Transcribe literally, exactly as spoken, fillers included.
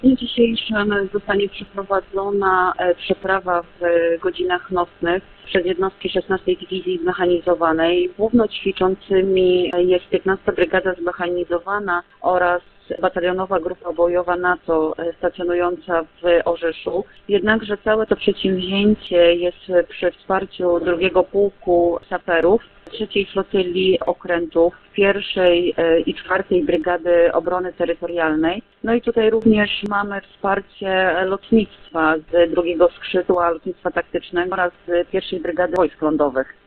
W dniu dzisiejszym zostanie przeprowadzona e, przeprawa w e, godzinach nocnych przez jednostki szesnastej Dywizji Zmechanizowanej. Główno ćwiczącymi jest piętnasta Brygada Zmechanizowana oraz batalionowa grupa bojowa NATO e, stacjonująca w Orzeszu. Jednakże całe to przedsięwzięcie jest przy wsparciu drugiego Pułku Saperów, trzeciej Flotylii Okrętów, pierwszej i czwartej Brygady Obrony Terytorialnej. No i tutaj również mamy wsparcie lotnictwa z drugiego skrzydła lotnictwa taktycznego oraz z pierwszej Brygady Wojsk Lądowych.